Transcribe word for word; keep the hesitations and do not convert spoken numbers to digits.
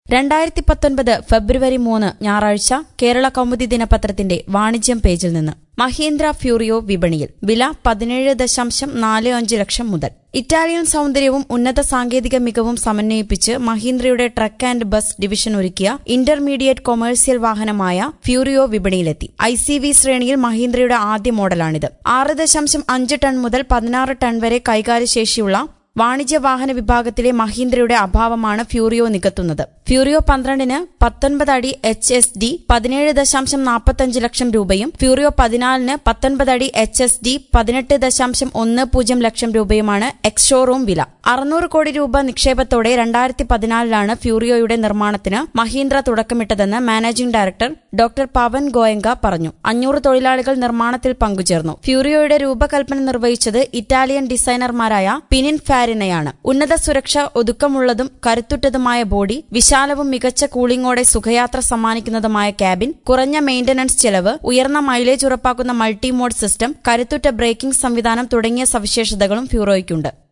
രണ്ടായിരത്തി പത്തൊൻപത് ഫെബ്രുവരി മൂന്ന് ഞായറാഴ്ച കേരള കൗമുദി ദിനപത്രത്തിന്റെ വാണിജ്യം പേജിൽ നിന്ന്. മഹീന്ദ്ര ഫ്യൂറിയോ വിപണിയിൽ വില പതിനേഴ് ദശാംശം നാല് അഞ്ച് ലക്ഷം മുതൽ. ഇറ്റാലിയൻ സൌന്ദര്യവും ഉന്നത സാങ്കേതിക മികവും സമന്വയിപ്പിച്ച് മഹീന്ദ്രയുടെ ട്രക്ക് ആൻഡ് ബസ് ഡിവിഷൻ ഒരുക്കിയ ഇന്റർമീഡിയറ്റ് കൊമേഴ്സ്യൽ വാഹനമായ ഫ്യൂറിയോ വിപണിയിലെത്തി. ഐ സി വി ശ്രേണിയിൽ മഹീന്ദ്രയുടെ ആദ്യ മോഡലാണിത്. ആറ് ദശാംശം അഞ്ച് ടൺ മുതൽ പതിനാറ് ടൺ വരെ കൈകാര്യശേഷിയുള്ള വാണിജ്യ വാഹന വിഭാഗത്തിലെ മഹീന്ദ്രയുടെ അഭാവമാണ് ഫ്യൂറിയോ നികത്തുന്നത്. ഫ്യൂറിയോ പന്ത്രണ്ടിന് പത്തൊൻപത് അടി എച്ച് എസ് ഡി പതിനേഴ് ദശാംശം നാൽപ്പത്തഞ്ച് ലക്ഷം രൂപയും ഫ്യൂറിയോ പതിനാലിന് പത്തൊൻപത് അടി എച്ച് എസ് ഡി പതിനെട്ട് ദശാംശം ഒന്ന് പൂജ്യം ലക്ഷം രൂപയുമാണ് എക്സ് ഷോറൂം വില. അറുന്നൂറ് കോടി രൂപ നിക്ഷേപത്തോടെ രണ്ടായിരത്തി പതിനാലിലാണ് ഫ്യൂറിയോയുടെ നിർമ്മാണത്തിന് മഹീന്ദ്ര തുടക്കമിട്ടതെന്ന് managing director doctor Pawan Goenka പറഞ്ഞു. അഞ്ഞൂറ് തൊഴിലാളികൾ നിർമ്മാണത്തിൽ പങ്കുചേർന്നു. ഫ്യൂറിയോയുടെ രൂപകൽപ്പന നിർവഹിച്ചത് ഇറ്റാലിയൻ ഡിസൈനർമാരായ പിനിൻ ഫാരിനയാണ്. ഉന്നത സുരക്ഷ, ഒതുക്കമുള്ളതും കരുത്തുറ്റതുമായ ബോഡി, വിശാലവും മികച്ച കൂളിംഗോടെ സുഖയാത്ര സമ്മാനിക്കുന്നതുമായ ക്യാബിൻ, കുറഞ്ഞ മെയിന്റനൻസ് ചെലവ്, ഉയർന്ന മൈലേജ് ഉറപ്പാക്കുന്ന മൾട്ടി മോഡ് സിസ്റ്റം, കരുത്തുറ്റ ബ്രേക്കിംഗ് സംവിധാനം തുടങ്ങിയ സവിശേഷതകളും ഫ്യൂറിയോയ്ക്കുണ്ട്.